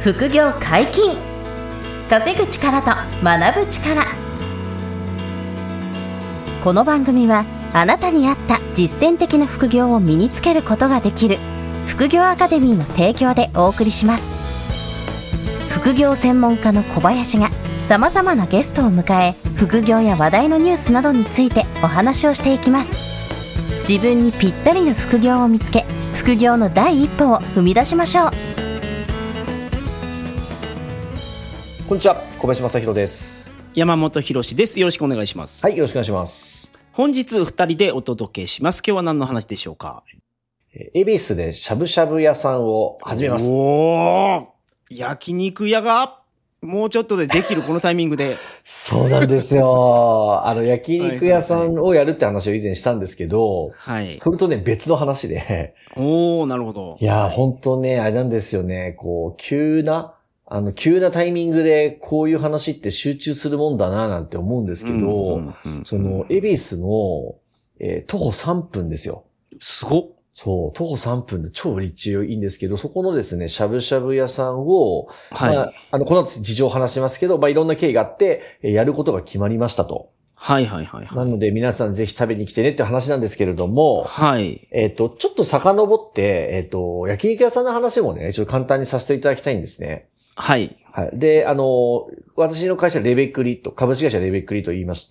副業解禁。稼ぐ力と学ぶ力。この番組はあなたに合った実践的な副業を身につけることができる副業アカデミーの提供でお送りします。副業専門家の小林がさまざまなゲストを迎え、副業や話題のニュースなどについてお話をしていきます。自分にぴったりの副業を見つけ、副業の第一歩を踏み出しましょう。 こんにちは、小林正弘です。 山本博史です。よろしくお願いします。 はい、よろしくお願いします。 本日2人でお届けします。今日は何の話でしょうか？ 恵比寿でしゃぶしゃぶ屋さんを始めます。 おー、焼肉屋がもうちょっとでできるこのタイミングで。 そうなんですよ。焼肉屋さんをやるって話を以前したんですけど、 はい。 それとね、別の話で。 おー、なるほど。 いや、本当ね、あれなんですよね。急なタイミングでこういう話って集中するもんだななんて思うんですけど、恵比寿の、徒歩3分ですよ。 すごっ。 そう、徒歩3分で超立地いいんですけど、そこのですね、しゃぶしゃぶ屋さんを、 はい。 この後事情を話しますけど、いろんな経緯があって、やることが決まりましたと。 はいはいはい、はい。 なので皆さんぜひ食べに来てねって話なんですけれども、 はい。 ちょっと遡って、焼肉屋さんの話もね、ちょっと簡単にさせていただきたいんですね。 はい。 はい。で、私の会社レベックリット、株式会社レベックリと言いまして、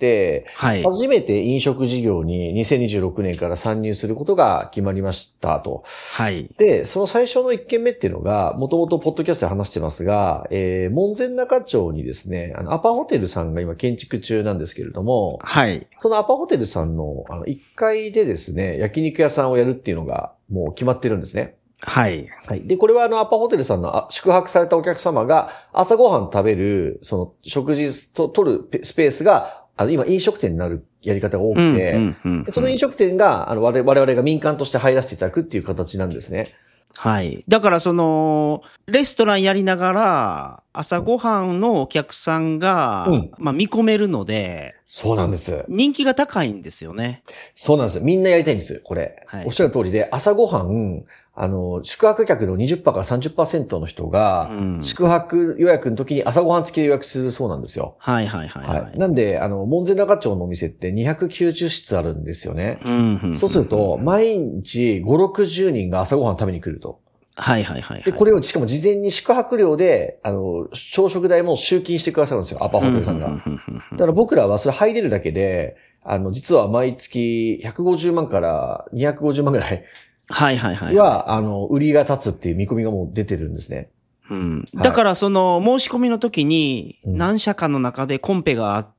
はい。 初めて飲食事業に2026年から参入することが決まりましたと。 はい。 で、その最初の一件目っていうのが、もともとポッドキャストで話してますが、門前仲町にですね、アパホテルさんが今建築中なんですけれども、 はい。 そのアパホテルさんの、1階でですね、焼肉屋さんをやるっていうのがもう決まってるんですね。 はい。 はい。で、これはアパホテルさんの宿泊されたお客様が朝ごはん食べる、その食事と取るスペースが、今飲食店になるやり方が多くて、でその飲食店が、我々が民間として入らせていただくっていう形なんですね。 はい。だからレストランやりながら、朝ごはんのお客さんが、見込めるので、 そうなんです。 人気が高いんですよね。 そうなんです。みんなやりたいんです、これ。はい、おっしゃる通りで、朝ごはん、宿泊客の 20% から 30% の人が、宿泊予約の時に朝ごはん付きで予約するそうなんですよ。 はいはいはい、はい。 はい。なんで、門前仲町のお店って290室あるんですよね。そうすると、毎日5、60人が朝ごはん食べに来ると。 はいはいはい。 で、これをしかも事前に宿泊料で、朝食代も集金してくださるんですよ、アパホテルさんが。だから僕らはそれ入れるだけで、実は毎月150万から250万ぐらい。はいはいはい。売りが立つっていう見込みがもう出てるんですね。 だから申し込みの時に何社かの中でコンペがあって、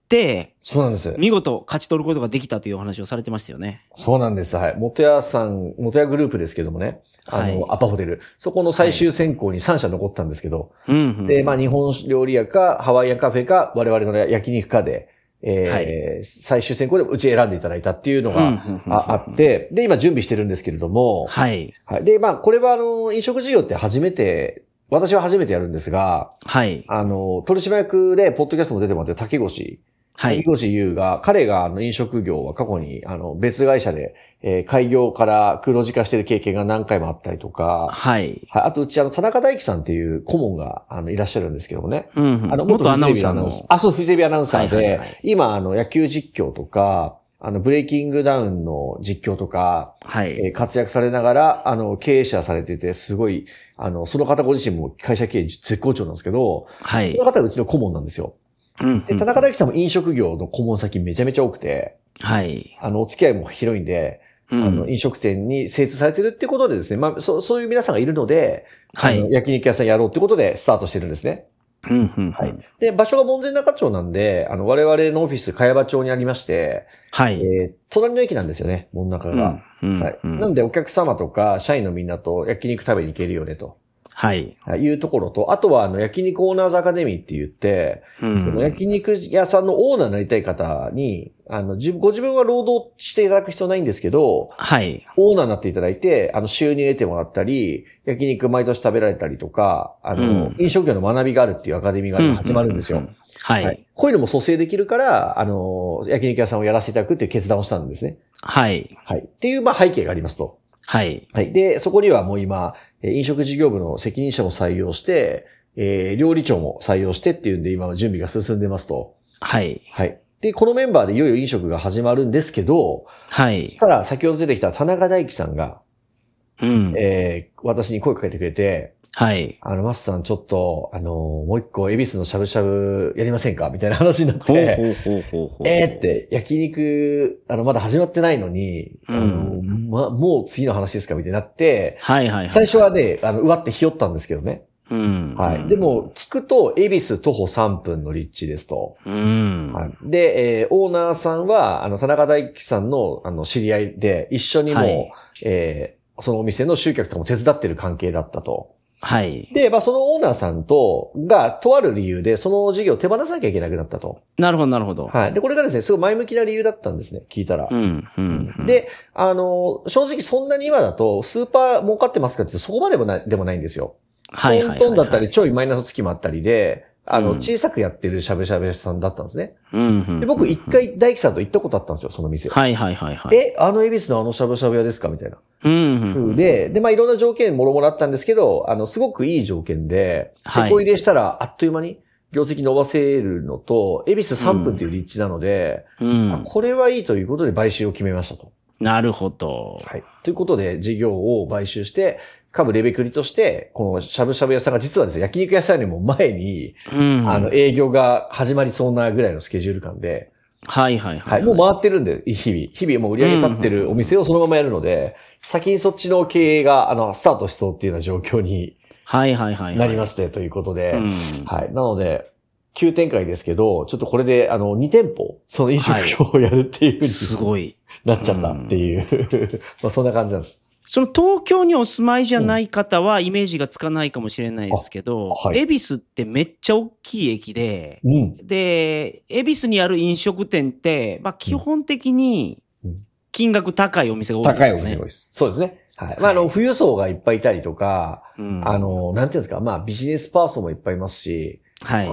そうなんです。 見事勝ち取ることができたというお話をされてましたよね。 そうなんです。はい。元屋グループですけどもね。アパホテル。そこの最終選考に3社残ったんですけど。で、日本料理屋か、ハワイアンカフェか、我々の焼肉かで、最終選考でうち選んでいただいたっていうのがあって、で、今準備してるんですけれども。はい。で、これは飲食事業って私は初めてやるんですが、はい。取締役で、ポッドキャストも出てもらってる竹越優が、彼が飲食業は過去に、別会社で、開業から黒字化してる経験が何回もあったりとか、はい。はい。あと、うち田中大樹さんっていう顧問が、いらっしゃるんですけどもね。 元アナウンサーの。 そう、フジテレビアナウンサーで、今、野球実況とか、ブレイキングダウンの実況とか、はい。活躍されながら、経営者されてて、すごい、その方ご自身も会社経営絶好調なんですけど、はい。その方がうちの顧問なんですよ。で、田中大樹さんも飲食業の顧問先めちゃめちゃ多くて、はい。お付き合いも広いんで、飲食店に精通されてるってことでですね、そういう皆さんがいるので、はい。焼肉屋さんやろうってことでスタートしてるんですね。はい。で、場所が門前仲町なんで、我々のオフィス、茅場町にありまして、はい。隣の駅なんですよね、門中が。はい。なんでお客様とか社員のみんなと焼肉食べに行けるよねと。はい。いうところと、あとは焼肉オーナーズアカデミーって言って、焼肉屋さんのオーナーになりたい方に、ご自分は労働していただく必要ないんですけど、はい。オーナーになっていただいて、収入得てもらったり、焼肉毎年食べられたりとか、飲食業の学びがあるっていうアカデミーが始まるんですよ。はい。こういうのも蘇生できるから、焼肉屋さんをやらせていただくっていう決断をしたんですね。はい。はい。っていう、背景がありますと。はい。はい。で、そこにはもう今、飲食事業部の責任者も採用して、 料理長も採用してっていうんで今は準備が進んでますと。 はい。 はい。で、このメンバーでいよいよ飲食が始まるんですけど、 はい。 そしたら先ほど出てきた田中大樹さんが、 うん。 私に声かけてくれて、 はい。 マスさんちょっと、もう一個、恵比寿のしゃぶしゃぶやりませんかみたいな話になって、って、焼肉、まだ始まってないのに、もう次の話ですかみたいになって、 はいはいはい。 最初はね、うわってひよったんですけどね。 うん。 はい。でも、聞くと、恵比寿徒歩3分の立地ですと。 うん。 はい。で、オーナーさんは、田中大樹さんの、知り合いで、一緒にも、はい、そのお店の集客とかも手伝ってる関係だったと。 はい。 で、そのオーナーさんが、とある理由で、その事業を手放さなきゃいけなくなったと。 なるほど、なるほど。 はい。で、これがですね、すごい前向きな理由だったんですね、聞いたら。 うん、うん。 で、正直そんなに今だと、スーパー儲かってますかってそこまでもないんですよ。 はいはいはい、はい。 トントンだったり、ちょいマイナス月もあったりで、小さくやってるしゃぶしゃぶ屋さんだったんですね。で僕一回大樹さんと行ったことあったんですよ、その店。 はいはいはいはい。 恵比寿のしゃぶしゃぶ屋ですかみたいな。で、いろんな条件もろもろあったんですけど、すごくいい条件で、手こ入れしたらあっという間に業績伸ばせるのと、恵比寿3分っていう立地なので、これはいいということで買収を決めましたと。 なるほど。 はい。ということで、事業を買収して、株レベクリとして、このしゃぶしゃぶ屋さんが実はですね、焼肉屋さんよりも前に、営業が始まりそうなぐらいのスケジュール感で、 はいはいはい。 もう回ってるんで、日々もう売り上げ立ってるお店をそのままやるので、先にそっちの経営が、スタートしそうっていうような状況に、 はいはいはい。 なりまして、ということで、はい。なので、急展開ですけど、ちょっとこれで、2店舗、その飲食業をやるっていうふうに、 すごい。 なっちゃったっていう、そんな感じなんです。 その東京にお住まいじゃない方はイメージがつかないかもしれないですけど、恵比寿ってめっちゃ大きい駅で、で、恵比寿にある飲食店って、基本的に金額高いお店が多いですよね。 高いお店が多いです。そうですね。はい。富裕層がいっぱいいたりとか、なんていうんですか、ビジネスパーソンもいっぱいいますし、はい。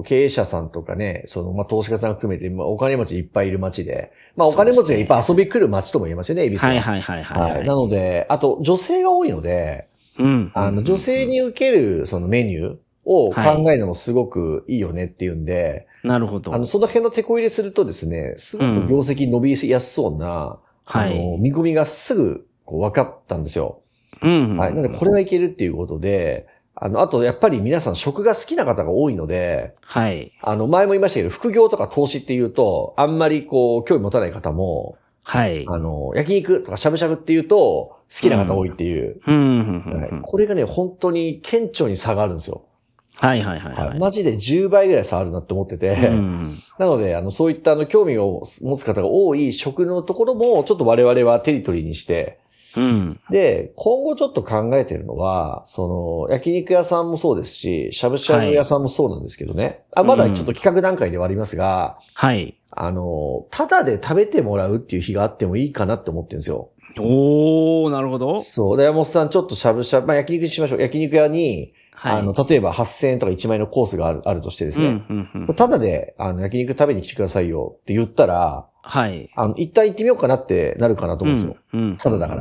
経営者さんとかね、投資家さん含めて、お金持ちいっぱいいる街で、お金持ちがいっぱい遊び来る街とも言えますよね、恵比寿は。 はいはい。 なので、あと、女性が多いので、女性に受ける、メニューを考えるのもすごくいいよねっていうんで、 なるほど。 その辺の手こ入れするとですね、すごく業績伸びやすそうな、見込みがすぐ、分かったんですよ。はい。なので、これはいけるっていうことで、あと、やっぱり皆さん食が好きな方が多いので、 はい。 前も言いましたけど、副業とか投資っていうと、あんまり興味持たない方も、 はい。 焼肉とかしゃぶしゃぶっていうと、好きな方多いっていう。これがね、本当に顕著に差があるんですよ。 はい。 マジで10倍ぐらい差あるなって思ってて、なので、そういった興味を持つ方が多い食のところも、ちょっと我々はテリトリーにして、で、今後ちょっと考えてるのは、焼肉屋さんもそうですし、しゃぶしゃぶ屋さんもそうなんですけどね。まだちょっと企画段階ではありますが、 はい。 ただで食べてもらうっていう日があってもいいかなって思ってるんですよ。 なるほど。 そう。で、山本さんちょっとしゃぶしゃぶ、焼肉にしましょう。焼肉屋に、例えば8000円とか1万円のコースがあるとしてですね。ただで、焼肉食べに来てくださいよって言ったら、 はい。 一旦行ってみようかなってなるかなと思うんですよ。ただだから。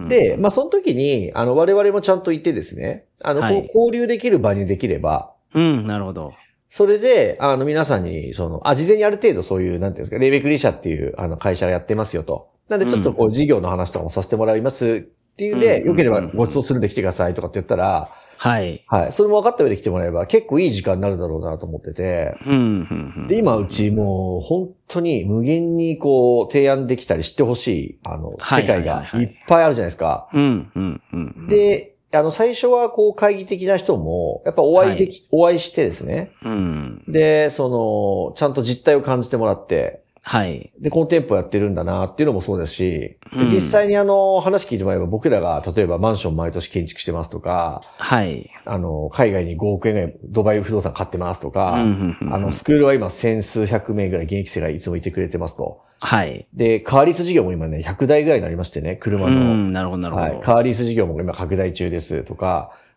で、その時に、我々もちゃんといてですね、交流できる場にできれば、 なるほど。 それで、皆さんに、事前にある程度そういう、なんていうんですか、レイベクリ社っていう、会社がやってますよと。なんでちょっと事業の話とかもさせてもらいますっていうんで、よければご馳走するんで来てくださいとかって言ったら、 はい。 はい。それも分かった上で来てもらえば結構いい時間になるだろうなと思ってて。で、今うちもう本当に無限に提案できたり知ってほしい、世界がいっぱいあるじゃないですか。で、最初は会議的な人も、やっぱお会いしてですね。で、ちゃんと実態を感じてもらって、 はい。 で、この店舗やってるんだなっていうのもそうですし、実際に話聞いてもらえば僕らが例えばマンション毎年建築してますとか、 はい。 海外に5億円ぐらいドバイ不動産買ってますとか、スクールは今千数百名ぐらい現役生がいつもいてくれてますと。 はい。 で、カーリース事業も今ね、100台ぐらいになりましてね、車の。 なるほど、なるほど。はい。 カーリース事業も今拡大中ですとか、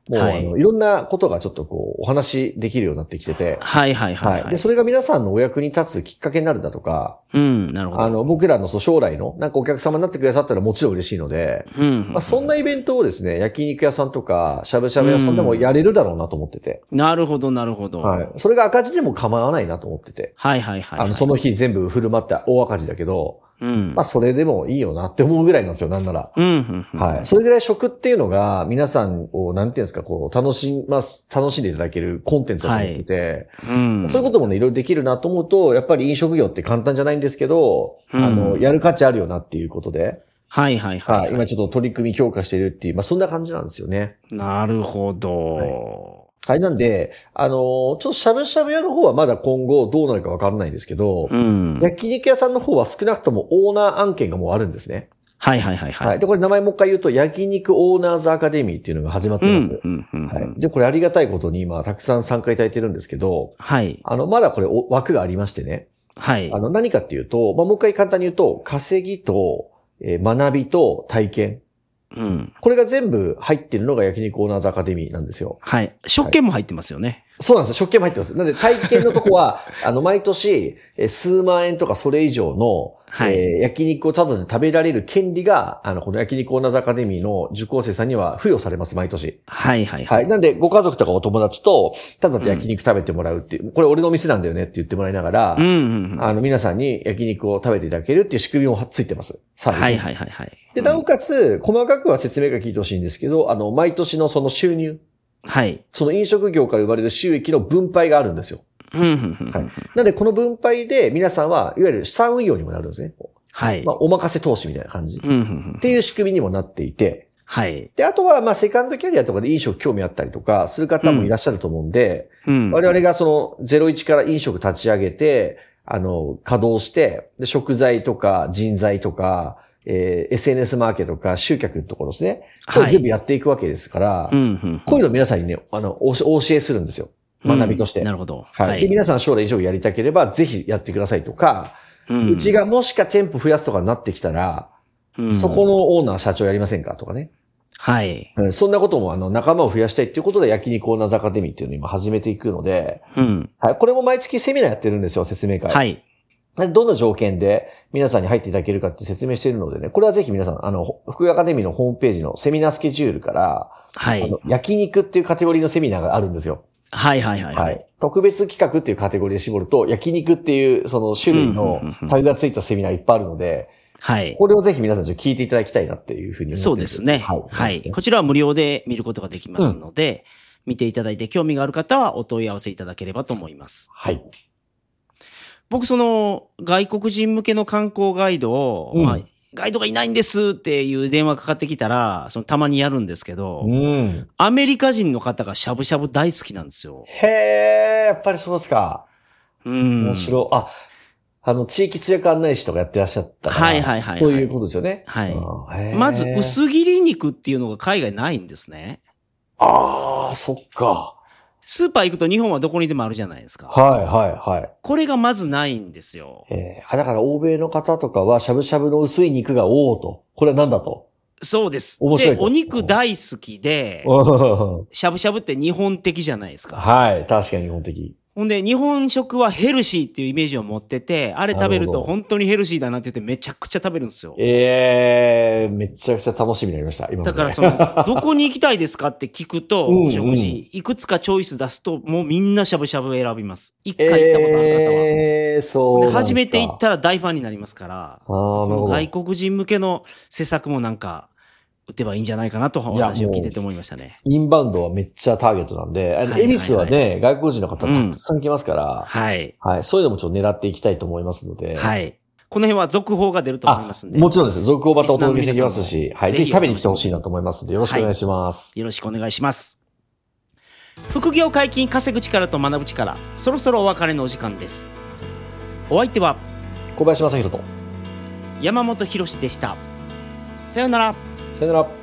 もう、いろんなことがちょっとお話できるようになってきてて。 はいはいはい、はい。 で、それが皆さんのお役に立つきっかけになるんだとか。 なるほど。 僕らの将来の、なんかお客様になってくださったらもちろん嬉しいので、そんなイベントをですね、焼肉屋さんとか、しゃぶしゃぶ屋さんでもやれるだろうなと思ってて。 なるほどなるほど。 はい。それが赤字でも構わないなと思ってて。 はいはいはい、 その日全部振る舞った大赤字だけど、それでもいいよなって思うぐらいなんですよ、なんなら。はい。それぐらい食っていうのが、皆さんを、なんていうんですか、楽しんでいただけるコンテンツだと思ってて、そういうこともね、いろいろできるなと思うと、やっぱり飲食業って簡単じゃないんですけど、やる価値あるよなっていうことで。 はいはいはい。 今ちょっと取り組み強化しているっていう、そんな感じなんですよね。 なるほど。 はい、なんで、ちょっとしゃぶしゃぶ屋の方はまだ今後どうなるかわからないんですけど、焼肉屋さんの方は少なくともオーナー案件がもうあるんですね。 はいはいはいはい。 で、これ名前もう一回言うと、焼肉オーナーズアカデミーっていうのが始まってます。はい。で、これありがたいことに今たくさん参加いただいてるんですけど、 はい。 まだこれ枠がありましてね。 はい。 何かっていうと、もう一回簡単に言うと、稼ぎと、学びと体験。これが全部入ってるのが焼肉オーナーズアカデミーなんですよ。 はい。食券も入ってますよね。 そうなんですよ。食券も入ってます。なので体験のとこは、毎年、数万円とかそれ以上の、焼肉をただで食べられる権利が、この焼肉オーナーズアカデミーの受講生さんには付与されます、毎年。 はいはいはい。 なんで、ご家族とかお友達と、ただで焼肉食べてもらうっていう、これ俺の店なんだよねって言ってもらいながら、皆さんに焼肉を食べていただけるっていう仕組みもついてます。サービス。 はいはいはいはい。 で、なおかつ、細かくは説明が聞いてほしいんですけど、毎年のその収入。 はい。 その飲食業から生まれる収益の分配があるんですよ。はい。なので、この分配で皆さんは、いわゆる資産運用にもなるんですね。 はい。 お任せ投資みたいな感じ。っていう仕組みにもなっていて。 はい。 で、あとは、セカンドキャリアとかで飲食興味あったりとか、する方もいらっしゃると思うんで、我々がその01から飲食立ち上げて、稼働して、で、食材とか人材とか、SNS マーケとか集客のところですね。これ全部やっていくわけですから、こういうの皆さんにね、お教えするんですよ。学びとして。 なるほど。 はい。で、皆さん将来飲食やりたければ、ぜひやってくださいとか、うちがもしか店舗増やすとかになってきたら、そこのオーナー社長やりませんかとかね。 はい。 そんなことも仲間を増やしたいっていうことで焼肉オーナーズアカデミーっていうのを今始めていくので、はい。これも毎月セミナーやってるんですよ、説明会。 はい。 どんな条件で皆さんに入っていただけるかって説明しているのでね、これはぜひ皆さん、福井アカデミーのホームページのセミナースケジュールから、 はい。 焼肉っていうカテゴリーのセミナーがあるんですよ。 はいはいはい。はい。 特別企画っていうカテゴリーで絞ると、焼肉っていうその種類のタグがついたセミナーいっぱいあるので、 はい。 これをぜひ皆さんちょっと聞いていただきたいなっていうふうに思ってます。 そうですね。はい。こちらは無料で見ることができますので、見ていただいて興味がある方はお問い合わせいただければと思います。 はい。 僕外国人向けの観光ガイドを、ガイドがいないんですっていう電話かかってきたら、たまにやるんですけど、アメリカ人の方がしゃぶしゃぶ大好きなんですよ。 へえ、やっぱりそうですか。面白い。地域通訳案内士とかやってらっしゃったから。はいはいはい。そういうことですよね。 はい。まず、薄切り肉っていうのが海外ないんですね。 ああ、そっか。 スーパー行くと日本はどこにでもあるじゃないですか。 はいはいはい。 これがまずないんですよ。 だから欧米の方とかはしゃぶしゃぶの薄い肉が多いと。これは何だと。 そうです。 面白い。 で、お肉大好きで、しゃぶしゃぶって日本的じゃないですか。 はい、確かに日本的。 ほんで、日本食はヘルシーっていうイメージを持ってて、あれ食べると本当にヘルシーだなって言ってめちゃくちゃ食べるんですよ。 めちゃくちゃ楽しみになりました、今。 だからどこに行きたいですかって聞くと、お食事、いくつかチョイス出すと、もうみんなしゃぶしゃぶ選びます。一回行ったことある方は。 そうで。初めて行ったら大ファンになりますから、外国人向けの施策もなんか、打てばいいんじゃないかなとお話を聞いてて思いましたね。 インバウンドはめっちゃターゲットなんで、恵比寿はね、外国人の方たくさん来ますから、はい。はい。そういうのもちょっと狙っていきたいと思いますので、 はい。この辺は続報が出ると思いますんで。 もちろんです。続報またお届けしていきますし、はい。ぜひ食べに来てほしいなと思いますので、よろしくお願いします。 よろしくお願いします。副業解禁、稼ぐ力と学ぶ力、そろそろお別れのお時間です。お相手は、 小林正弘と山本博史でした。さよなら。 さよなら。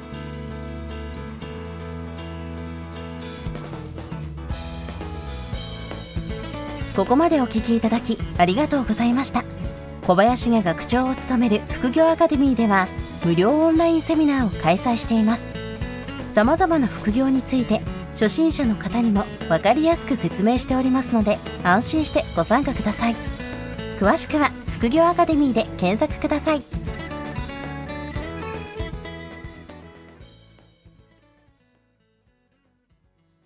ここまでお聞きいただきありがとうございました。小林が学長を務める副業アカデミーでは無料オンラインセミナーを開催しています。 様々な副業について初心者の方にも分かりやすく説明しておりますので、安心してご参加ください。詳しくは副業アカデミーで検索ください。